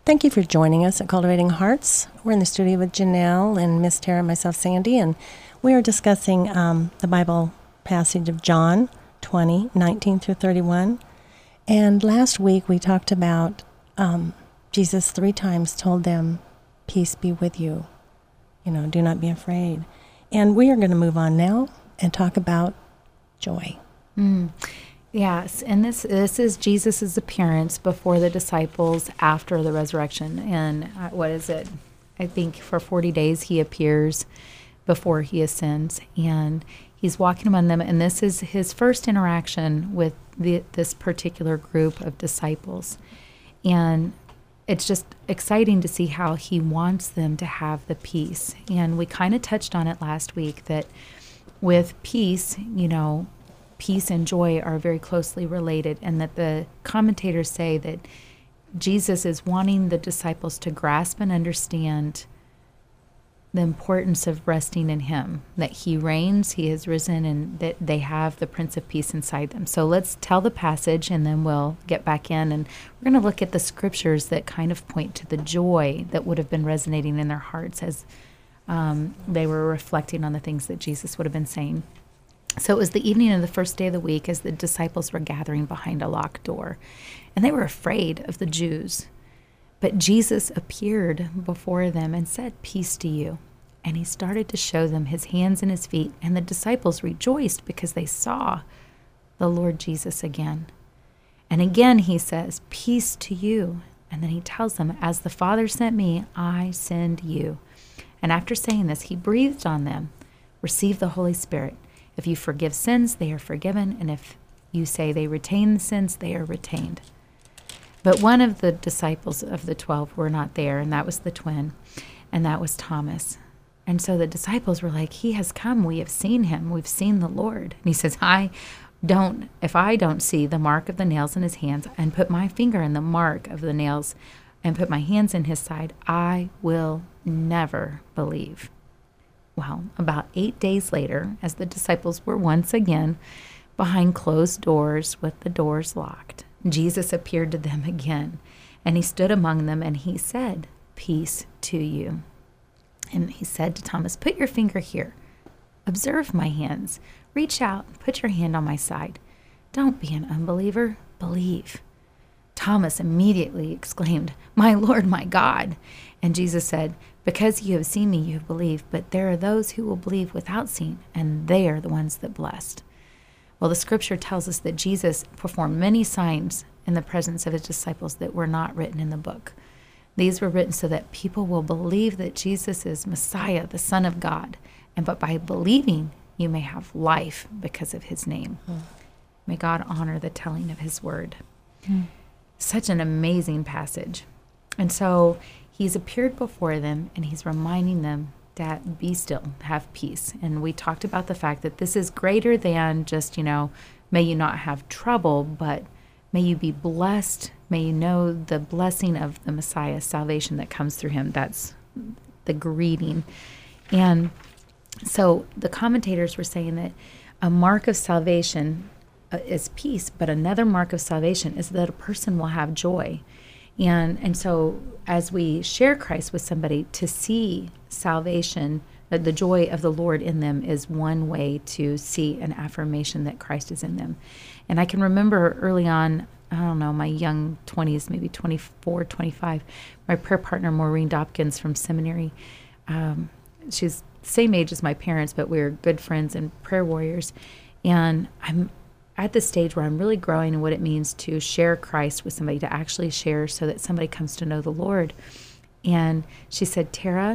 Thank you for joining us at Cultivating Hearts. We're in the studio with Janelle and Miss Tara and myself, Sandy, and we are discussing the Bible passage of John 20:19 through 31. And last week we talked about Jesus 3 times told them, peace be with you. Do not be afraid. And we are going to move on now and talk about joy. Yes, and this is Jesus' appearance before the disciples after the resurrection. And what is it? I think for 40 days he appears before he ascends. And he's walking among them. And this is his first interaction with this particular group of disciples. And it's just exciting to see how he wants them to have the peace. And we kind of touched on it last week that with peace, peace and joy are very closely related, and that the commentators say that Jesus is wanting the disciples to grasp and understand the importance of resting in him, that he reigns, he has risen, and that they have the Prince of Peace inside them. So let's tell the passage, and then we'll get back in, and we're going to look at the scriptures that kind of point to the joy that would have been resonating in their hearts as they were reflecting on the things that Jesus would have been saying. So it was the evening of the first day of the week as the disciples were gathering behind a locked door, and they were afraid of the Jews. But Jesus appeared before them and said, peace to you. And he started to show them his hands and his feet, and the disciples rejoiced because they saw the Lord Jesus again. And again he says, peace to you. And then he tells them, as the Father sent me, I send you. And after saying this, he breathed on them, receive the Holy Spirit. If you forgive sins, they are forgiven, and if you say they retain the sins, they are retained. But one of the disciples of the 12 were not there, and that was the twin, and that was Thomas. And so the disciples were like, he has come, we have seen him, we've seen the Lord. And he says, if I don't see the mark of the nails in his hands, and put my finger in the mark of the nails, and put my hands in his side, I will never believe. Well, about 8 days later, as the disciples were once again behind closed doors with the doors locked, Jesus appeared to them again, and he stood among them, and he said, peace to you. And he said to Thomas, put your finger here. Observe my hands. Reach out and put your hand on my side. Don't be an unbeliever. Believe. Thomas immediately exclaimed, my Lord, my God. And Jesus said, because you have seen me, you have believed, but there are those who will believe without seeing, and they are the ones that blessed. Well, the scripture tells us that Jesus performed many signs in the presence of his disciples that were not written in the book. These were written so that people will believe that Jesus is Messiah, the Son of God, but by believing, you may have life because of his name. May God honor the telling of his word. Such an amazing passage. And so he's appeared before them, and he's reminding them that be still, have peace. And we talked about the fact that this is greater than just, may you not have trouble, but may you be blessed. May you know the blessing of the Messiah, salvation that comes through him. That's the greeting. And so the commentators were saying that a mark of salvation is peace, but another mark of salvation is that a person will have joy. And so as we share Christ with somebody, to see salvation, the joy of the Lord in them is one way to see an affirmation that Christ is in them. And I can remember early on, I don't know, my young 20s, maybe 24, 25, my prayer partner, Maureen Dopkins from seminary, she's the same age as my parents, but we're good friends and prayer warriors. And I'm at the stage where I'm really growing in what it means to share Christ with somebody, to actually share so that somebody comes to know the Lord. And she said, Tara,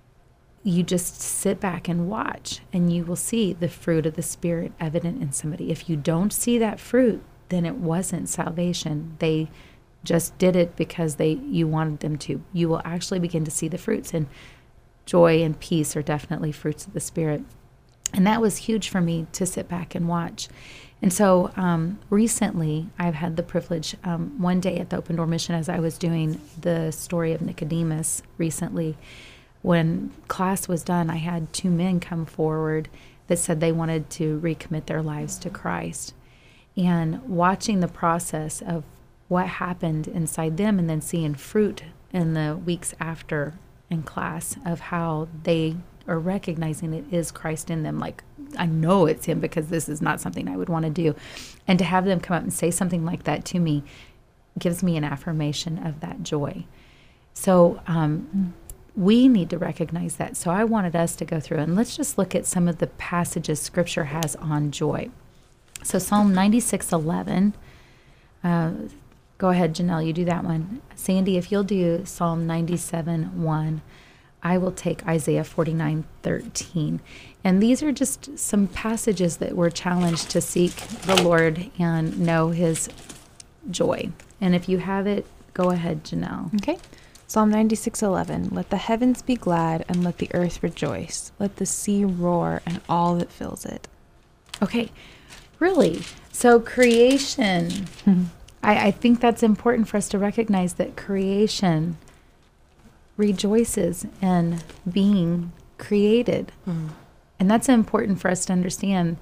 you just sit back and watch, and you will see the fruit of the Spirit evident in somebody. If you don't see that fruit, then it wasn't salvation. They just did it because you wanted them to. You will actually begin to see the fruits, and joy and peace are definitely fruits of the Spirit. And that was huge for me to sit back and watch. And so recently, I've had the privilege, one day at the Open Door Mission, as I was doing the story of Nicodemus recently, when class was done, I had 2 men come forward that said they wanted to recommit their lives to Christ. And watching the process of what happened inside them and then seeing fruit in the weeks after in class of how they are recognizing it is Christ in them. Like, I know it's him because this is not something I would want to do. And to have them come up and say something like that to me gives me an affirmation of that joy. So we need to recognize that. So I wanted us to go through and let's just look at some of the passages Scripture has on joy. So Psalm 96:11. Go ahead, Janelle, you do that one. Sandy, if you'll do Psalm 97:1. I will take Isaiah 49:13. And these are just some passages that we're challenged to seek the Lord and know his joy. And if you have it, go ahead, Janelle. Okay. Psalm 96:11. Let the heavens be glad and let the earth rejoice. Let the sea roar and all that fills it. Okay. Really? So creation, I think that's important for us to recognize that creation rejoices in being created. And that's important for us to understand.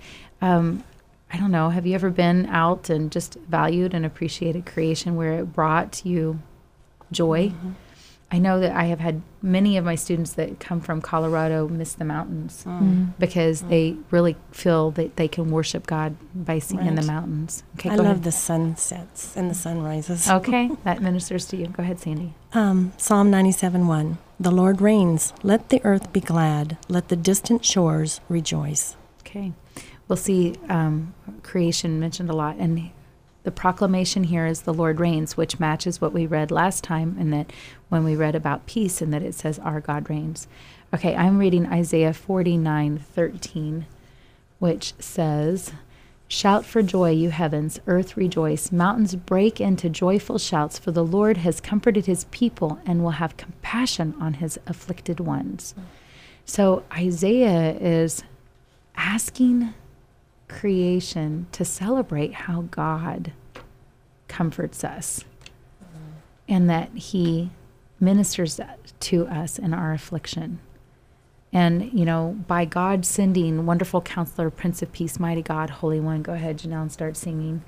I don't know, have you ever been out and just valued and appreciated creation where it brought you joy? I know that I have had many of my students that come from Colorado miss the mountains because they really feel that they can worship God by seeing in the mountains. Okay, I love the sunsets and the sunrises. Okay, that ministers to you. Go ahead, Sandy. Psalm 97:1. The Lord reigns. Let the earth be glad. Let the distant shores rejoice. Okay. We'll see creation mentioned a lot. And the proclamation here is the Lord reigns, which matches what we read last time, and that when we read about peace and that it says our God reigns. Okay, I'm reading Isaiah 49:13, which says, shout for joy, you heavens, earth rejoice, mountains break into joyful shouts, for the Lord has comforted his people and will have compassion on his afflicted ones. So Isaiah is asking creation to celebrate how God comforts us and that he ministers to us in our affliction. And, you know, by God sending Wonderful Counselor, Prince of Peace, Mighty God, Holy One. Go ahead, Janelle, and start singing.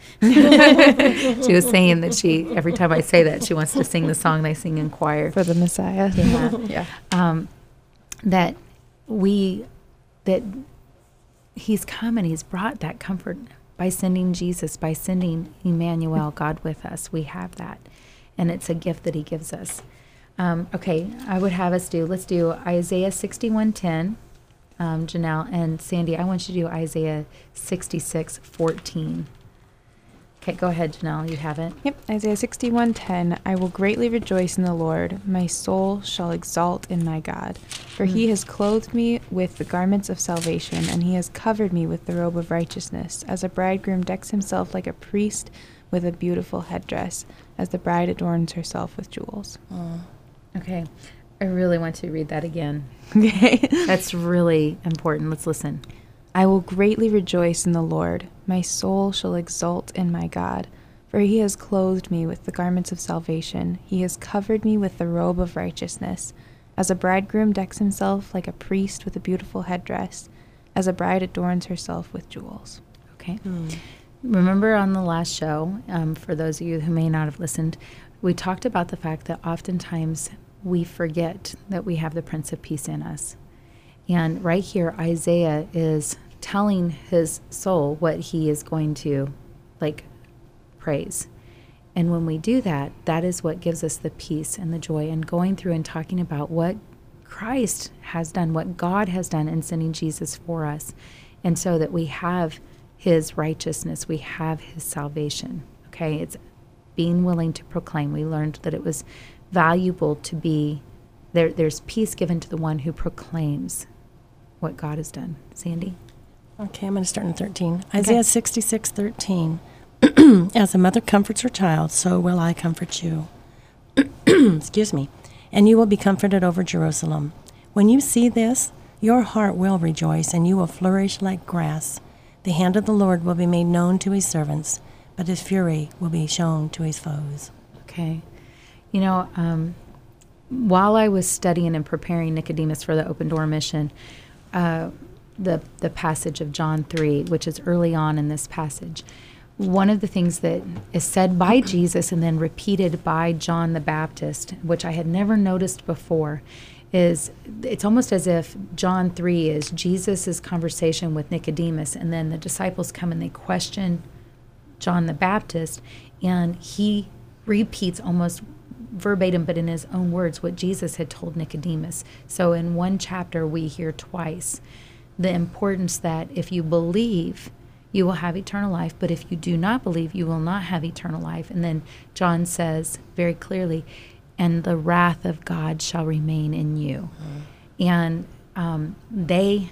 She was saying that every time I say that, she wants to sing the song they sing in choir. For the Messiah. Yeah. That he's come and he's brought that comfort by sending Jesus, by sending Emmanuel, God with us. We have that. And it's a gift that he gives us. Okay, I would have us let's do Isaiah 61:10, Janelle, and Sandy, I want you to do Isaiah 66:14. Okay, go ahead, Janelle, you have it. Yep, Isaiah 61:10. I will greatly rejoice in the Lord. My soul shall exult in my God. For he has clothed me with the garments of salvation, and he has covered me with the robe of righteousness, as a bridegroom decks himself like a priest with a beautiful headdress, as the bride adorns herself with jewels. Okay, I really want to read that again. Okay. That's really important. Let's listen. I will greatly rejoice in the Lord. My soul shall exult in my God. For he has clothed me with the garments of salvation. He has covered me with the robe of righteousness. As a bridegroom decks himself like a priest with a beautiful headdress, as a bride adorns herself with jewels. Okay. Remember on the last show, for those of you who may not have listened, we talked about the fact that oftentimes we forget that we have the Prince of Peace in us. And right here, Isaiah is telling his soul what he is going to, praise. And when we do that, that is what gives us the peace and the joy. And going through and talking about what Christ has done, what God has done in sending Jesus for us. And so that we have his righteousness, we have his salvation. Okay, it's being willing to proclaim. We learned that it was valuable to be there. There's peace given to the one who proclaims what God has done. Sandy? Okay, I'm going to start in 13. Isaiah 66:13. As a mother comforts her child, so will I comfort you. Excuse me. And you will be comforted over Jerusalem. When you see this, your heart will rejoice, and you will flourish like grass. The hand of the Lord will be made known to his servants, but his fury will be shown to his foes. Okay. You know, while I was studying and preparing Nicodemus for the Open Door mission, the passage of John 3, which is early on in this passage, one of the things that is said by Jesus and then repeated by John the Baptist, which I had never noticed before, is it's almost as if John 3 is Jesus' conversation with Nicodemus, and then the disciples come and they question John the Baptist, and he repeats almost verbatim, but in his own words, what Jesus had told Nicodemus. So in one chapter, we hear twice the importance that if you believe, you will have eternal life, but if you do not believe, you will not have eternal life. And then John says very clearly, and the wrath of God shall remain in you. And they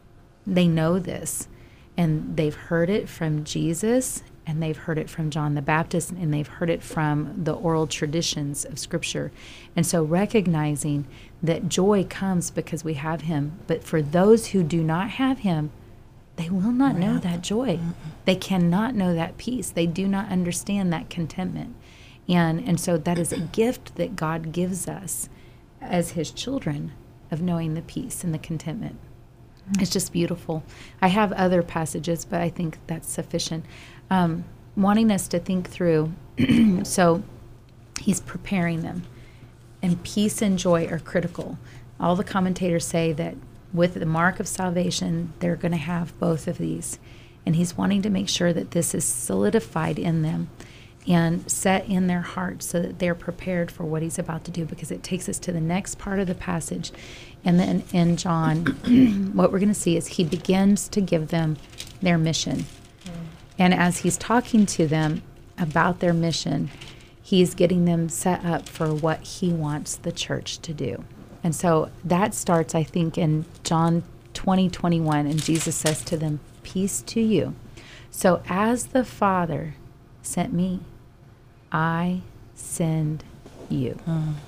know this, and they've heard it from Jesus, and they've heard it from John the Baptist, and they've heard it from the oral traditions of Scripture. And so recognizing that joy comes because we have him, but for those who do not have him, they will not know that joy. They cannot know that peace. They do not understand that contentment. And so that is a gift that God gives us as his children, of knowing the peace and the contentment. It's just beautiful. I have other passages, but I think that's sufficient. Wanting us to think through, so he's preparing them. And peace and joy are critical. All the commentators say that with the mark of salvation, they're going to have both of these. And he's wanting to make sure that this is solidified in them and set in their hearts so that they're prepared for what he's about to do, because it takes us to the next part of the passage. And then in John, what we're going to see is he begins to give them their mission. And as he's talking to them about their mission, he's getting them set up for what he wants the church to do. And so that starts, I think, in John 20:21, and Jesus says to them, "Peace to you. So as the Father sent me, I send you."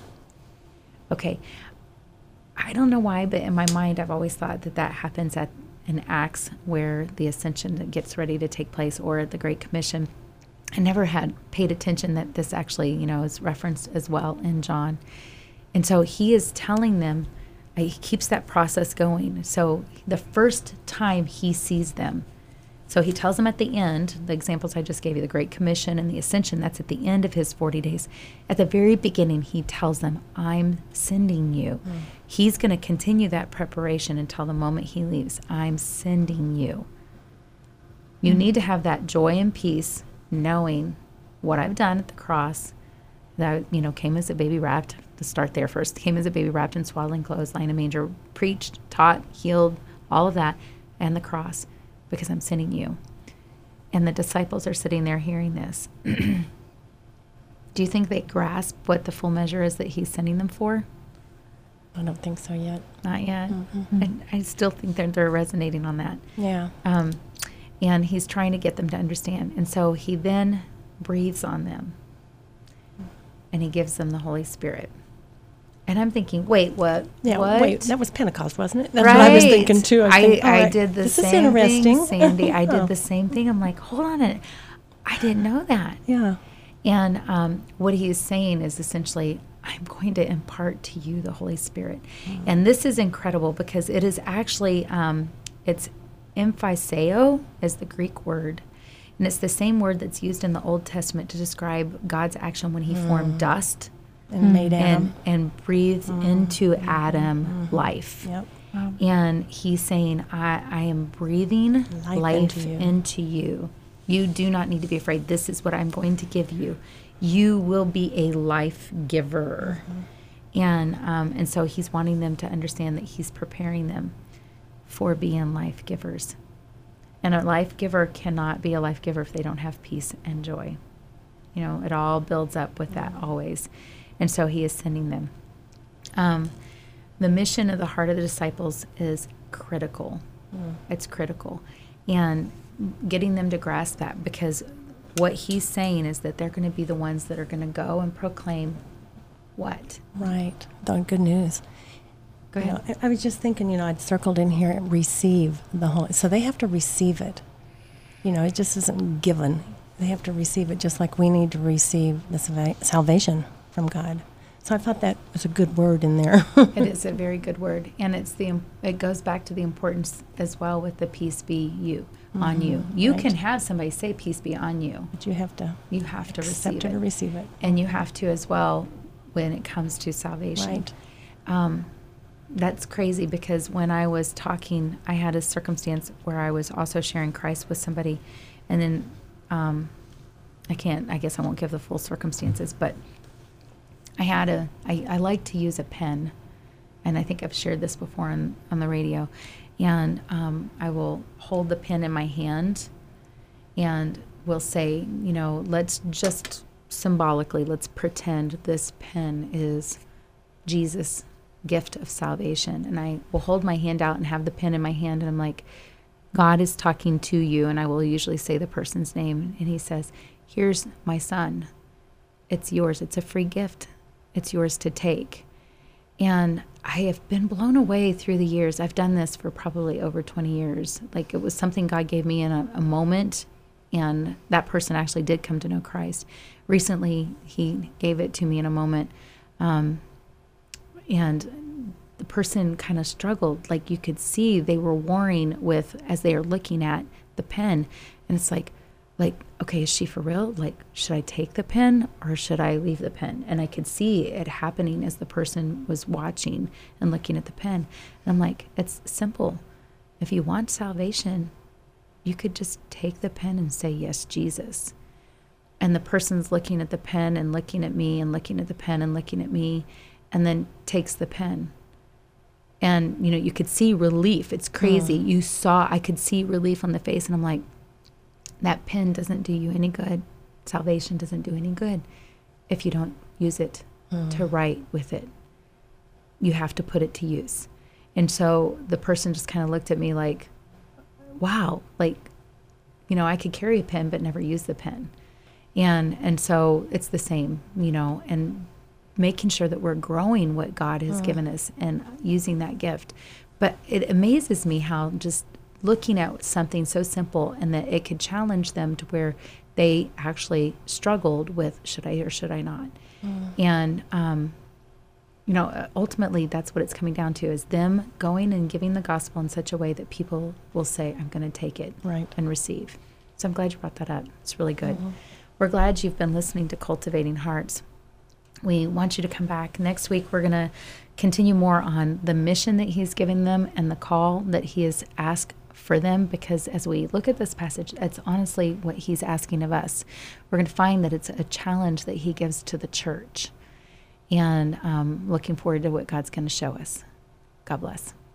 Okay, I don't know why, but in my mind, I've always thought that that happens in Acts, where the ascension gets ready to take place, or at the Great Commission. I never had paid attention that this actually, is referenced as well in John. And so he is telling them, he keeps that process going. So the first time he sees them, so he tells them at the end, the examples I just gave you, the Great Commission and the Ascension, that's at the end of his 40 days. At the very beginning, he tells them, I'm sending you. He's going to continue that preparation until the moment he leaves. I'm sending you. You need to have that joy and peace, knowing what I've done at the cross, that, came as a baby wrapped, to start there first, came as a baby wrapped in swaddling clothes, lying in a manger, preached, taught, healed, all of that, and the cross, because I'm sending you. And the disciples are sitting there hearing this. Do you think they grasp what the full measure is that he's sending them for? I don't think so yet. Not yet. I still think they're resonating on that. Yeah. And he's trying to get them to understand. And so he then breathes on them, and he gives them the Holy Spirit. And I'm thinking, wait, what? Yeah, what? wait, that was Pentecost, wasn't it? That's what I was thinking too. I did the this same is interesting. thing, Sandy. I did the same thing. I'm like, hold on a minute. I didn't know that. Yeah. And what he is saying is essentially, I'm going to impart to you the Holy Spirit. And this is incredible, because it is actually, it's emphyseo is the Greek word. And it's the same word that's used in the Old Testament to describe God's action when he formed dust And made Adam. and breathed into Adam life. Yep. Wow. And he's saying, I am breathing life into you. You do not need to be afraid. This is what I'm going to give you. You will be a life giver. And so he's wanting them to understand that he's preparing them for being life givers. And a life giver cannot be a life giver if they don't have peace and joy. It all builds up with that always. And so he is sending them. The mission of the heart of the disciples is critical. It's critical. And getting them to grasp that, because what he's saying is that they're going to be the ones that are going to go and proclaim what? Right. The good news. Go ahead. I was just thinking, I'd circled in here, receive the Holy. So they have to receive it. It just isn't given. They have to receive it, just like we need to receive the salvation from God. So I thought that was a good word in there. It is a very good word, and it goes back to the importance as well with the peace be you on you. You Right. can have somebody say peace be on you. But you have to You have to accept receive it or it, receive it. and you have to as well when it comes to salvation. Right. That's crazy because when I was talking, I had a circumstance where I was also sharing Christ with somebody, and then I guess I won't give the full circumstances, but I like to use a pen, and I think I've shared this before on the radio, and I will hold the pen in my hand and will say, let's just symbolically, let's pretend this pen is Jesus' gift of salvation. And I will hold my hand out and have the pen in my hand, and I'm like, God is talking to you, and I will usually say the person's name, and he says, here's my son. It's yours. It's a free gift. It's yours to take. And I have been blown away through the years. I've done this for probably over 20 years. Like, it was something God gave me in a moment, and that person actually did come to know Christ. Recently, he gave it to me in a moment, and the person kind of struggled. Like, you could see they were warring with, as they are looking at the pen, and it's like, okay, is she for real? Like, should I take the pen or should I leave the pen? And I could see it happening as the person was watching and looking at the pen. And I'm like, it's simple. If you want salvation, you could just take the pen and say, yes, Jesus. And the person's looking at the pen and looking at me and looking at the pen and looking at me, and then takes the pen. And, you could see relief. It's crazy. I could see relief on the face, and I'm like, that pen doesn't do you any good. Salvation doesn't do any good if you don't use it to write with it. You have to put it to use. And so the person just kind of looked at me like, wow, like, I could carry a pen but never use the pen. And so it's the same, and making sure that we're growing what God has given us and using that gift. But it amazes me how just looking at something so simple and that it could challenge them to where they actually struggled with, should I or should I not? And, ultimately that's what it's coming down to, is them going and giving the gospel in such a way that people will say, I'm going to take it and receive. So I'm glad you brought that up. It's really good. We're glad you've been listening to Cultivating Hearts. We want you to come back. Next week, we're going to continue more on the mission that he's given them and the call that he has asked for them, because as we look at this passage, it's honestly what he's asking of us. We're going to find that it's a challenge that he gives to the church. And looking forward to what God's going to show us. God bless.